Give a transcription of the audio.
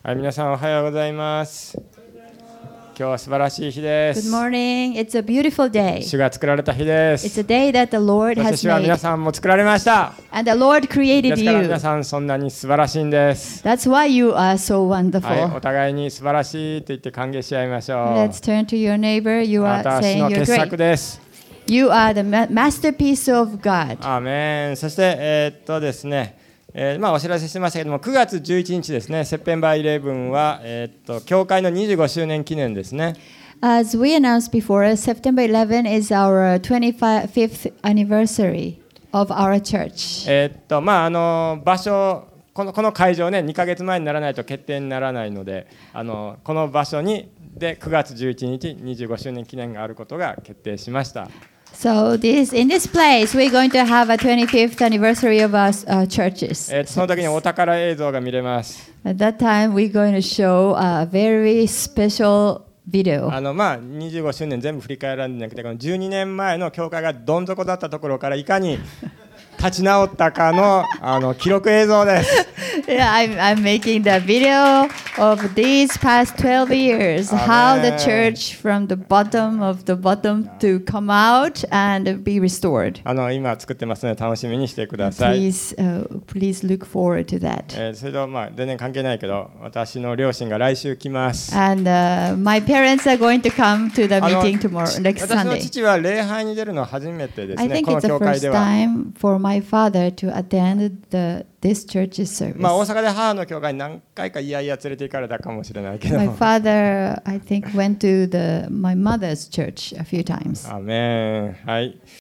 はい、皆さんおはようございます。今日は素晴らしい日で Good す。 morning. It's a beautiful day. 主が作られた日で It's す。 a day that the Lord そして has 主は皆 made. さんも作られました。 And the Lord で created すから you. 皆さんそんなに素晴らしいんです。 That's why you are so はい、 wonderful. お互いに素晴らしいと言って歓迎し合いましょう。 Let's turn to your neighbor. You あ are なたは主 saying の you're 傑作 great. です。 You are the masterpiece of God. アーメン。そしてですね、お知らせしましたけども、9月11日ですね、セプテンバー11は教会の25周年記念ですね。 As we announced before, September 11 is our 25th anniversary of our church. 場所この会場ね、2ヶ月前にならないと決定にならないので、この場所にで9月11日25周年記念があることが決定しました。 So in this place, we're going to have a 25th anniversary of our churches. その時にお宝映像が見れます。 At that time, we're going to show a very special video. 25周年全部振り返らんじゃなくて、この12年前の教会がどん底だったところからいかに立ち直ったかの記録映像です。 Yeah, I'm making the video of these past 12 years, how the church from the bottom to come out and be restored. 今作ってますので楽しみにしてください。 Please look forward to that. それと全然関係ないけど、私の両親が来週来ます。 And my parents are going to come to the meeting tomorrow, next 私の Sunday. 父は礼拝に出るのは初めてです I ね。 think この it's the 教会 first では。 time for my father to attend this church's service. 大阪で母の教会に何回かいやいや連れて行かれたかもしれないけど。 My father, I think, went to my mother's church a few times. アーメン。はい。